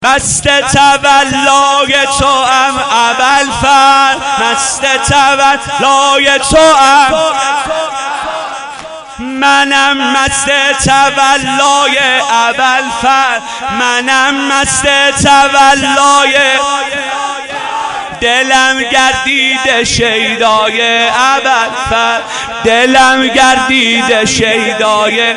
مست تولای تو ام ابوالفضل، مست تولای تو ام، منم مست تولای ابوالفضل، منم مست تولای، دلم گردید شیدای ابوالفضل، دلم گردید شیدای،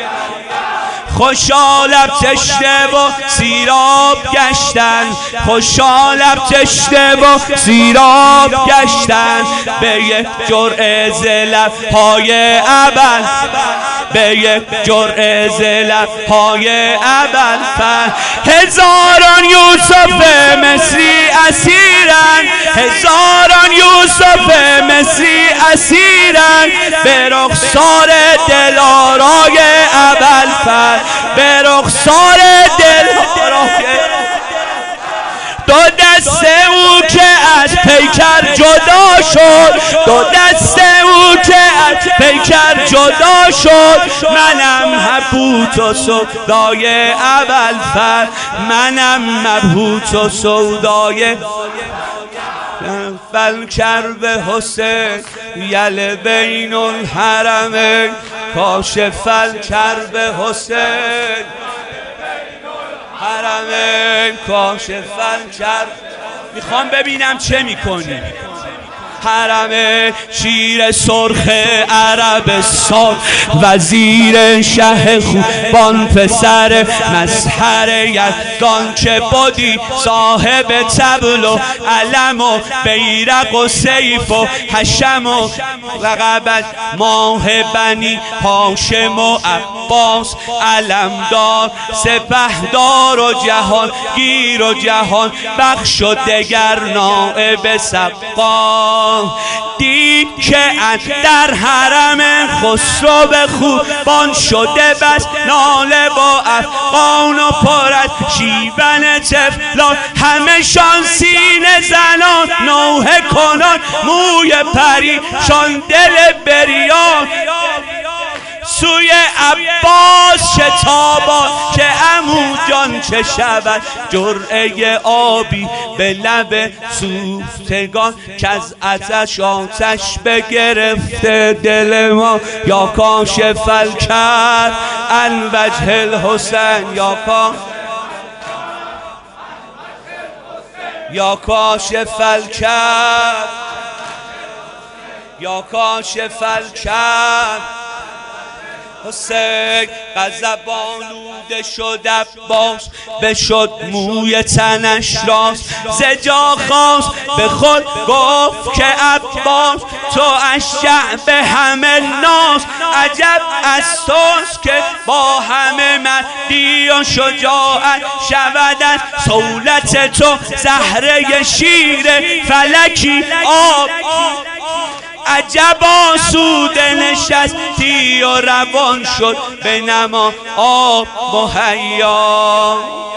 خوشحالم تشنه و سیراب گشتن، خوشحالم تشنه و سیراب گشتن، به یک جرعه ز لب‌های ابوالفضل، به یک جرعه ز لب‌های ابوالفضل. هزاران یوسف مصری اسیرن، هزاران یوسف مصری اسیرن، به رخسار دلارای ابوالفضل، به رخسار دلارای، دو دست او که از پیکر جدا شد، دو دست او که از پیکر جدا شد، منم مبهوت و سودای ابوالفضل، منم مبهوت و سودای فالکرب حسین یل بین الحرمین، کاشف الکرب حسین حرمین، کاشف الکرب. میخوام ببینم چه میکنی. حرم شیر سرخ عربستان، وزیر شه خوبان، پسر مظهر یزدان که بودی صاحب طبل و علم و بیرق و سیف و حشم و لقبت ماه بنی هاشم و عباس، علمدار سپهدار و جهان گیر و جهان بخش و دگر نائب سقا. دید که در حرم خسرو خوبان شده بس ناله با افغان و پرد شیون طفلان، همه شان سینه زنان نوحه کنان، موی پریشان دل بریان، سوی عباس شتابان که عمو جان چه شود، جرعه آبی به لب سوختگان که از آتش آتش بگرفته دل ما، یا کاشف الکرب عن وجه الحسین، یا کاشف الکرب، یا کاشف الکرب حسین. غضب آلوده شد عباس، بشد موی تنش راست، ز جا خواست به خود گفت که عباس تو اشجع به همه ناس، عجب از توست که با همه مردی و شجاعت شود از صولت تو زهره شیر فلکی آب، عجب آسوده نشستی و روان شد به نما آب مهیا.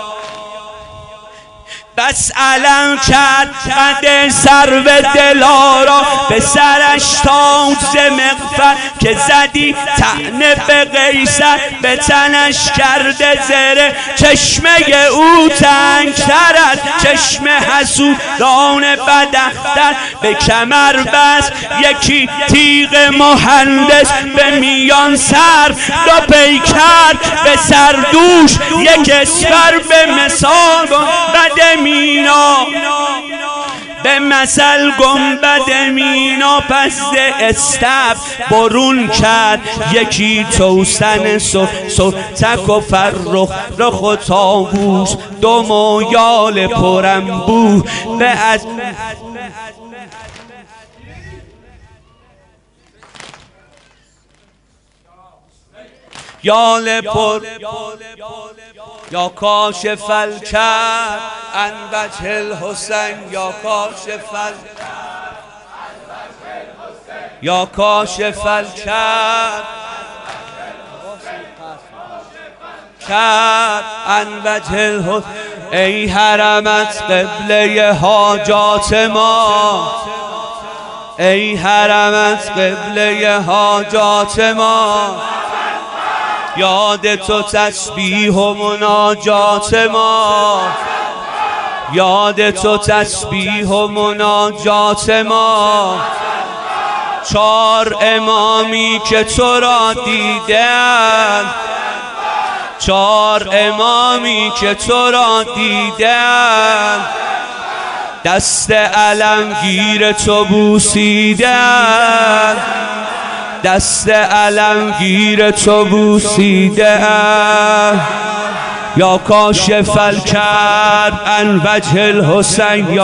بس علم کرد قد سرو دلارا، به سرش تاج ز مغفر که زدی طعنه به قیصر، به تنش کرده زره چشمه او تنگتر از چشم حسودان بداختر، به کمر بس یکی تیغ مهندس، به میان سر دو پیکر به سردوش، یک اسپر به مثال گنبد مینا، به مثل گنبد مینا پس استب برون کرد، یکی توسن سرتک و فرخ رخ و طاووس، دم و یال پرانبوه به از یال پر، یا کاشف الکرب عن وجه الحسین، یا کاشف الکرب، یا کاشف الکرب عن وجه الحسین. ای حرمت قبله حاجات ما، ای حرمت قبله حاجات ما، یاد تو تسبیح و مناجات ما. یاد تو تسبیح و مناجات ما، 4 امامی که تو را دیدن، 4 امامی که تو را دیدن، دست علمگیر تو بوسیدن، دست علمگیر تو بوسیدن. یا کاشف الکرب عن وجه الحسین،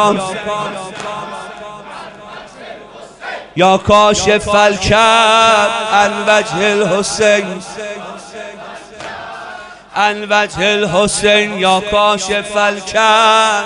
یا کاشف الکرب عن وجه الحسین، عن وجه الحسین، یا کاشف الکرب.